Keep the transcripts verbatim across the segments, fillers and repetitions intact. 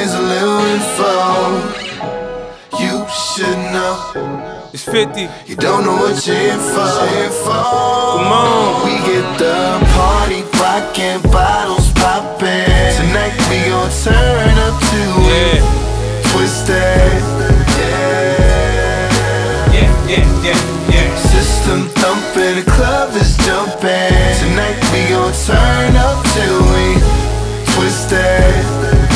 here's a little info you should know. It's fifty. You don't know what you're in for. Come on. We get the party rockin', bottles poppin'. Tonight we gon' turn up to Yeah. it. Twisted. Yeah, yeah, yeah, yeah. System thumping, the club is jumping. Tonight we gon' turn up till we twisted.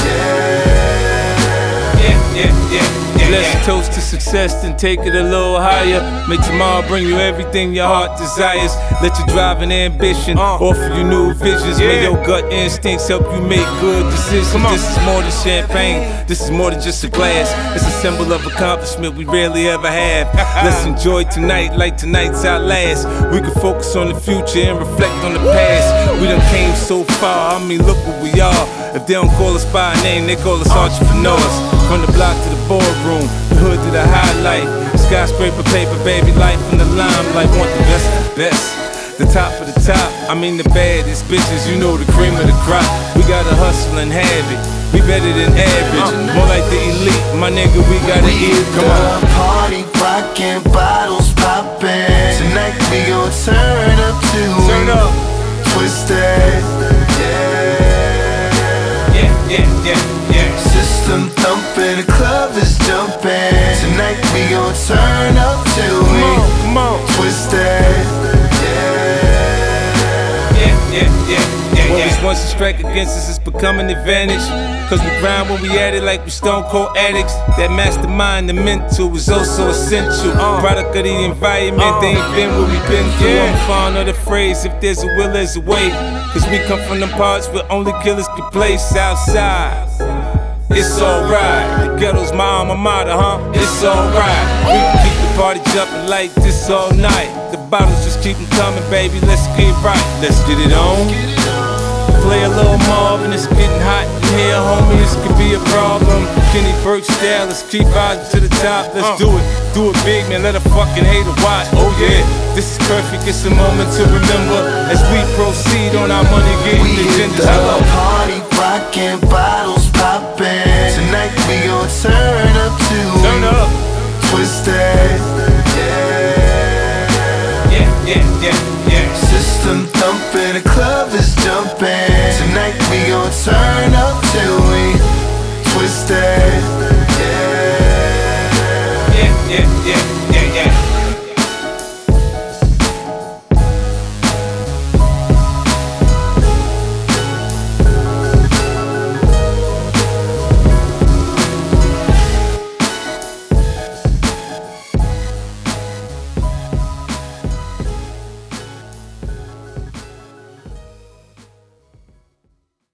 Yeah, yeah, yeah. Let's toast to success, then take it a little higher. Make tomorrow bring you everything your heart desires. Let your drive and ambition offer you new visions. May your gut instincts help you make good decisions. This is more than champagne, this is more than just a glass. It's a symbol of accomplishment we rarely ever have. Let's enjoy tonight like tonight's our last. We can focus on the future and reflect on the past. We done came so far, I mean look what we are. If they don't call us by a name, they call us entrepreneurs. From the block to the boardroom, the hood to the highlight. Skyscraper paper, baby, life in the limelight. Want the best of the best, the top of the top. I mean the baddest bitches, you know the cream of the crop. We gotta hustle and have it, we better than average. More like the elite, my nigga, we gotta eat. Come on. Party rockin', bottles poppin'. Tonight we gon' turn up to Turn up. Twisted. Yeah, yeah, yeah, yeah. System thumping, the club is jumping. Tonight we gon' turn up till Come we on, come on. twisted. Yeah, yeah, yeah, yeah. What was once a strike against us is becoming an advantage. Cause we grind when we at it like we stone cold addicts. That mastermind, the mental, is also essential. Product of the environment, they ain't been where we been through. I'm fond of the phrase, if there's a will, there's a way. Cause we come from them parts where only killers can play. Southside, it's alright. The ghetto's my alma mater, huh? It's alright. We can keep the party jumping like this all night. The bottles just keep them coming, baby. Let's get right. Let's get it on. Play a little Marvin, it's getting hot in here, homie. This could be a problem. Kenny Burke style, let's keep rising to the top. Let's do it, do it big, man. Let a fucking hater watch. Oh yeah, this is perfect. It's a moment to remember as we proceed on our money getting We hit agendas. the party